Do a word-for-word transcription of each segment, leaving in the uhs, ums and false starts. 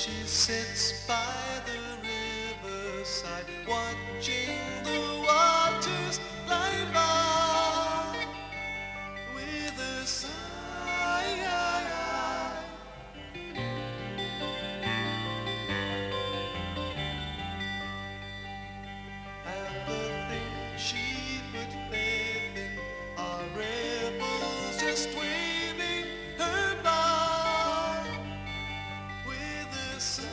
She sits by the riverside, watching the waters glide by with a sigh. And the things she put faith in are rebels just waving her by with a sigh.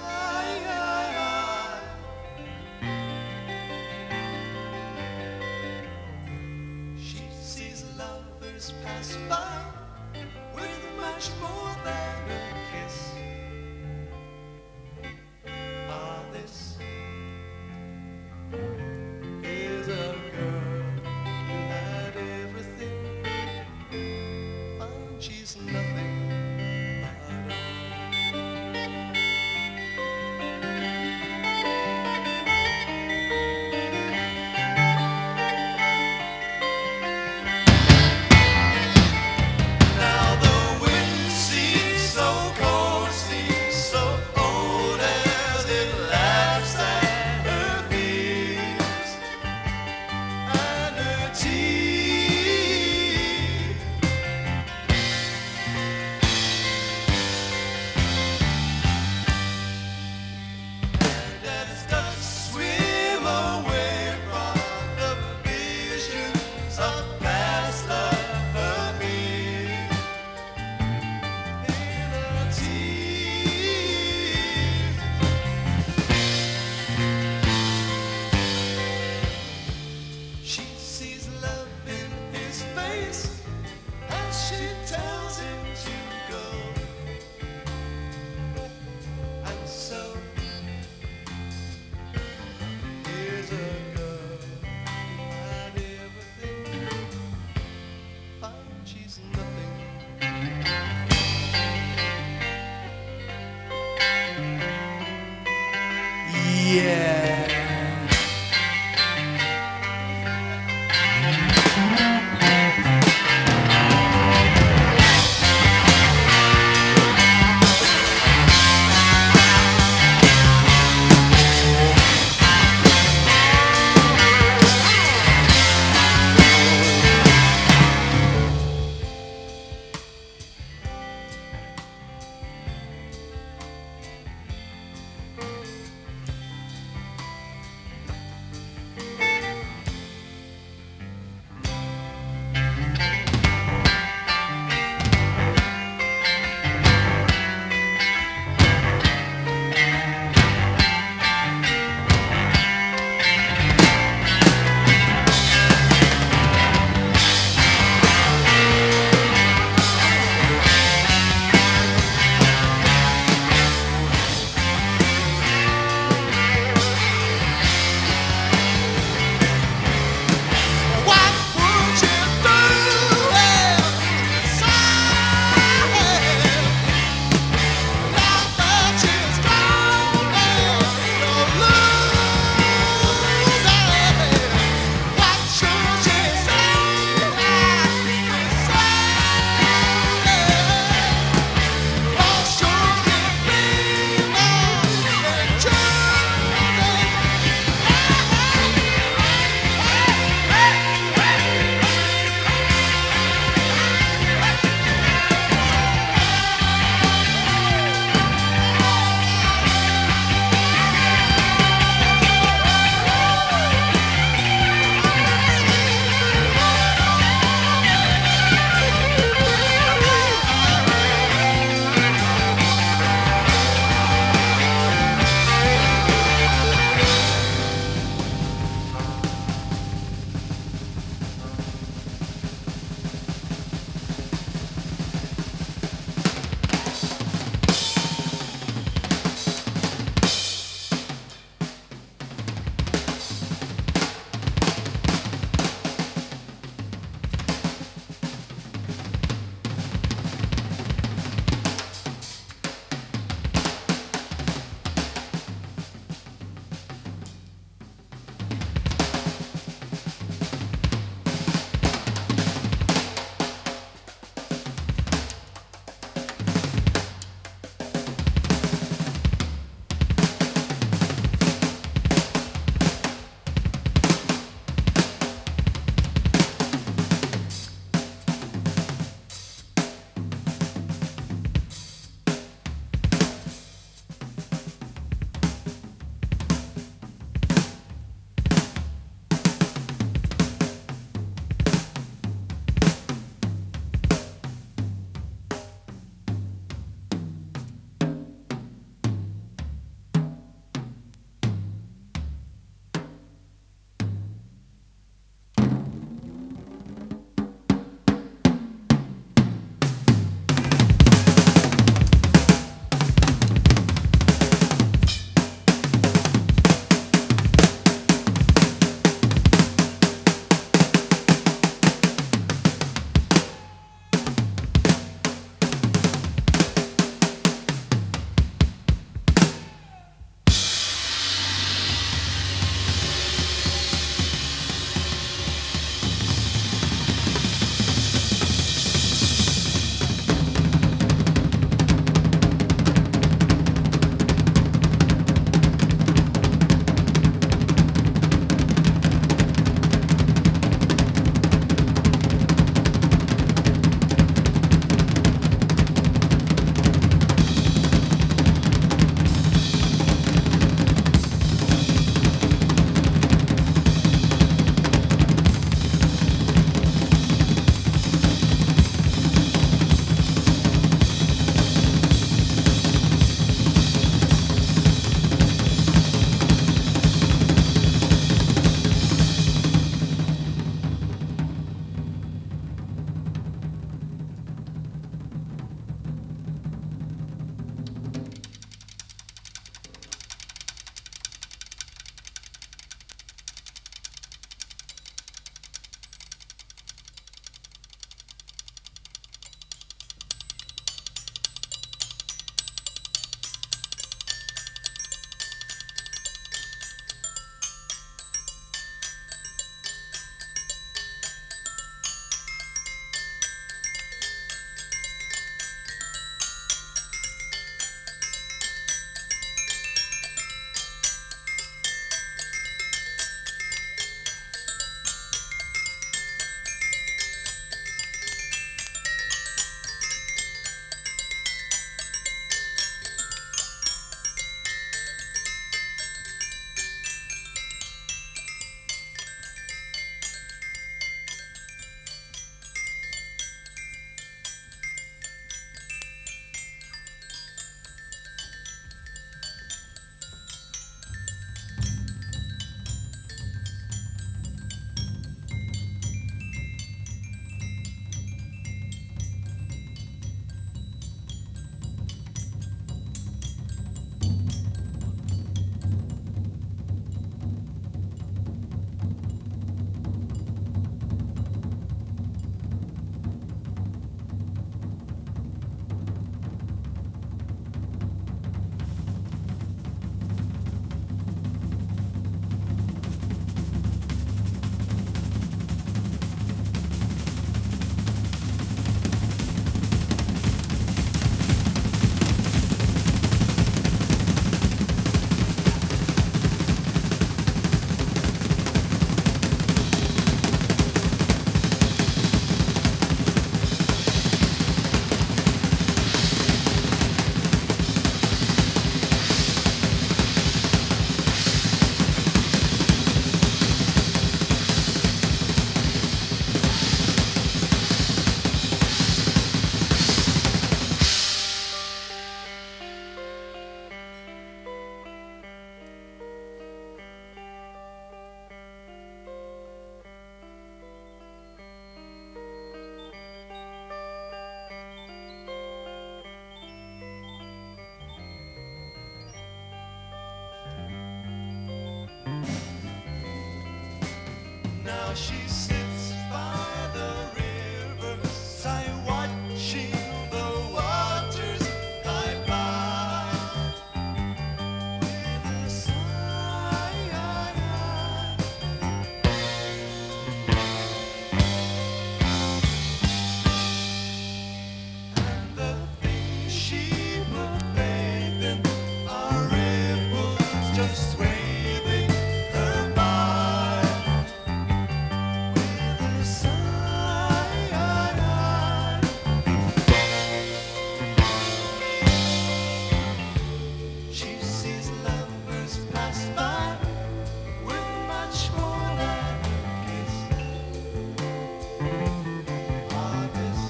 She sees lovers pass by with much more than a kiss. Ah, this is a girl who had everything, found she's nothing at all. Now the wind seems so cold, seems so old as it laughs at her fears and her tears. And as ducks swim away from the visions of past love, her being in a tear. She sees love in his face as she tells him to go. And so here's a girl who had everything, found she's nothing. Yeah. while she sits by the riverside watching the waters glide by with a sigh. And the things she put faith in are ripples just waving her by with a sigh. She sees lovers pass by with much more than a kiss. Ah, this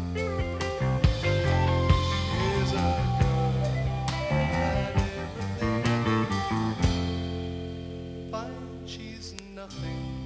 is a girl at everything. Fine, she's nothing